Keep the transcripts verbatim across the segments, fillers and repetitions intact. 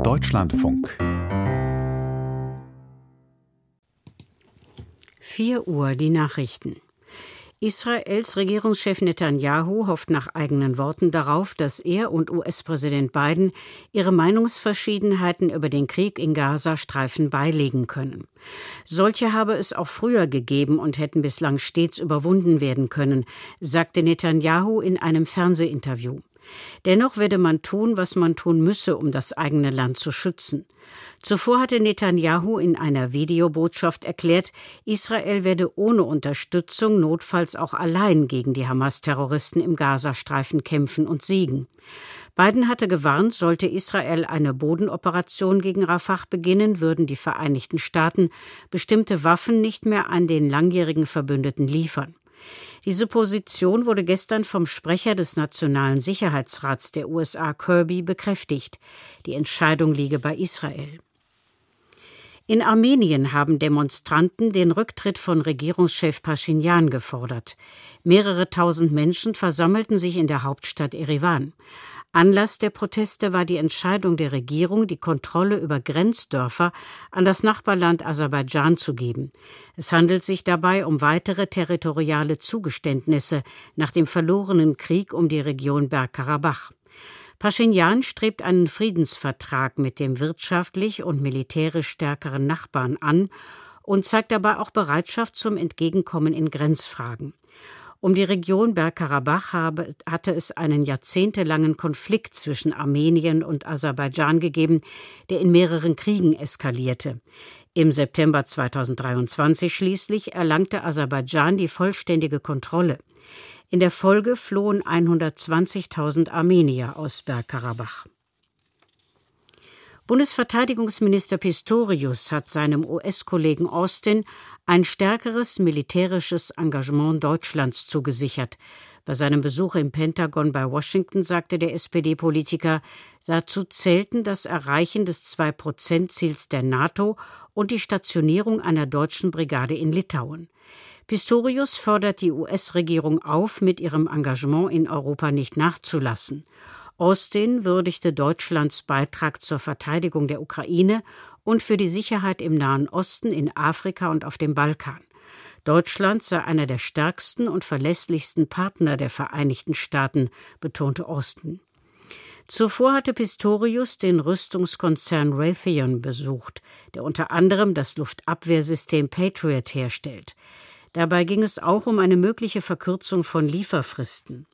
Deutschlandfunk. vier Uhr, die Nachrichten. Israels Regierungschef Netanyahu hofft nach eigenen Worten darauf, dass er und U S-Präsident Biden ihre Meinungsverschiedenheiten über den Krieg in Gazastreifen beilegen können. Solche habe es auch früher gegeben und hätten bislang stets überwunden werden können, sagte Netanyahu in einem Fernsehinterview. Dennoch werde man tun, was man tun müsse, um das eigene Land zu schützen. Zuvor hatte Netanyahu in einer Videobotschaft erklärt, Israel werde ohne Unterstützung notfalls auch allein gegen die Hamas-Terroristen im Gazastreifen kämpfen und siegen. Biden hatte gewarnt, sollte Israel eine Bodenoperation gegen Rafah beginnen, würden die Vereinigten Staaten bestimmte Waffen nicht mehr an den langjährigen Verbündeten liefern. Diese Position wurde gestern vom Sprecher des Nationalen Sicherheitsrats der U S A, Kirby, bekräftigt. Die Entscheidung liege bei Israel. In Armenien haben Demonstranten den Rücktritt von Regierungschef Paschinjan gefordert. Mehrere tausend Menschen versammelten sich in der Hauptstadt Erivan. Anlass der Proteste war die Entscheidung der Regierung, die Kontrolle über Grenzdörfer an das Nachbarland Aserbaidschan zu geben. Es handelt sich dabei um weitere territoriale Zugeständnisse nach dem verlorenen Krieg um die Region Bergkarabach. Paschinjan strebt einen Friedensvertrag mit dem wirtschaftlich und militärisch stärkeren Nachbarn an und zeigt dabei auch Bereitschaft zum Entgegenkommen in Grenzfragen. Um die Region Bergkarabach habe, hatte es einen jahrzehntelangen Konflikt zwischen Armenien und Aserbaidschan gegeben, der in mehreren Kriegen eskalierte. Im September zweitausenddreiundzwanzig schließlich erlangte Aserbaidschan die vollständige Kontrolle. In der Folge flohen hundertzwanzigtausend Armenier aus Bergkarabach. Bundesverteidigungsminister Pistorius hat seinem U S-Kollegen Austin ein stärkeres militärisches Engagement Deutschlands zugesichert. Bei seinem Besuch im Pentagon bei Washington sagte der S P D-Politiker, dazu zählten das Erreichen des zwei Prozent Ziels der NATO und die Stationierung einer deutschen Brigade in Litauen. Pistorius fordert die U S-Regierung auf, mit ihrem Engagement in Europa nicht nachzulassen. Austin würdigte Deutschlands Beitrag zur Verteidigung der Ukraine und für die Sicherheit im Nahen Osten, in Afrika und auf dem Balkan. Deutschland sei einer der stärksten und verlässlichsten Partner der Vereinigten Staaten, betonte Austin. Zuvor hatte Pistorius den Rüstungskonzern Raytheon besucht, der unter anderem das Luftabwehrsystem Patriot herstellt. Dabei ging es auch um eine mögliche Verkürzung von Lieferfristen.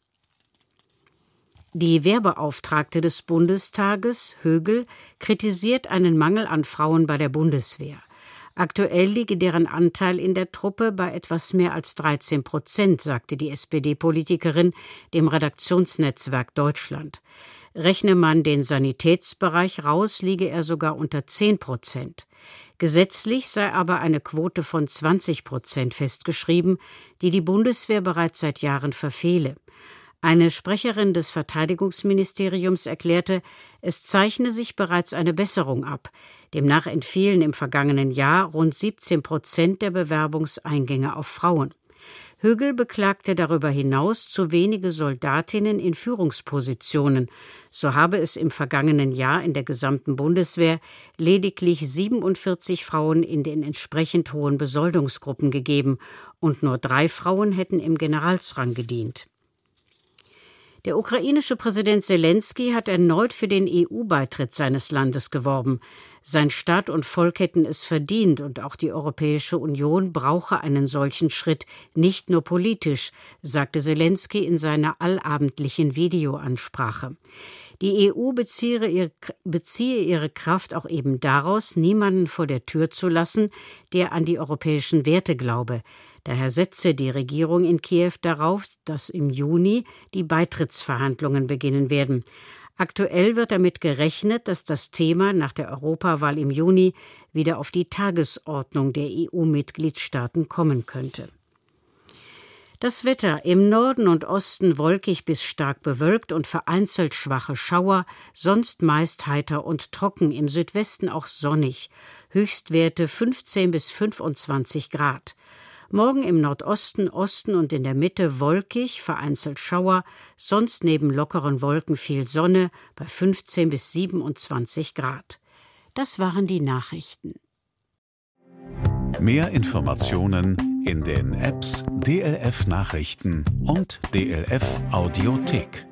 Die Wehrbeauftragte des Bundestages, Högel, kritisiert einen Mangel an Frauen bei der Bundeswehr. Aktuell liege deren Anteil in der Truppe bei etwas mehr als dreizehn Prozent, sagte die S P D-Politikerin dem Redaktionsnetzwerk Deutschland. Rechne man den Sanitätsbereich raus, liege er sogar unter zehn Prozent. Gesetzlich sei aber eine Quote von zwanzig Prozent festgeschrieben, die die Bundeswehr bereits seit Jahren verfehle. Eine Sprecherin des Verteidigungsministeriums erklärte, es zeichne sich bereits eine Besserung ab. Demnach entfielen im vergangenen Jahr rund siebzehn Prozent der Bewerbungseingänge auf Frauen. Högel beklagte darüber hinaus zu wenige Soldatinnen in Führungspositionen. So habe es im vergangenen Jahr in der gesamten Bundeswehr lediglich siebenundvierzig Frauen in den entsprechend hohen Besoldungsgruppen gegeben und nur drei Frauen hätten im Generalsrang gedient. Der ukrainische Präsident Selenskyj hat erneut für den E U-Beitritt seines Landes geworben. Sein Staat und Volk hätten es verdient und auch die Europäische Union brauche einen solchen Schritt, nicht nur politisch, sagte Selenskyj in seiner allabendlichen Videoansprache. Die E U beziehe ihre, beziehe ihre Kraft auch eben daraus, niemanden vor der Tür zu lassen, der an die europäischen Werte glaube. Daher setze die Regierung in Kiew darauf, dass im Juni die Beitrittsverhandlungen beginnen werden. Aktuell wird damit gerechnet, dass das Thema nach der Europawahl im Juni wieder auf die Tagesordnung der E U-Mitgliedstaaten kommen könnte. Das Wetter: im Norden und Osten wolkig bis stark bewölkt und vereinzelt schwache Schauer, sonst meist heiter und trocken, im Südwesten auch sonnig. Höchstwerte fünfzehn bis fünfundzwanzig Grad. Morgen im Nordosten, Osten und in der Mitte wolkig, vereinzelt Schauer, sonst neben lockeren Wolken viel Sonne bei fünfzehn bis siebenundzwanzig Grad. Das waren die Nachrichten. Mehr Informationen in den Apps D L F Nachrichten und D L F Audiothek.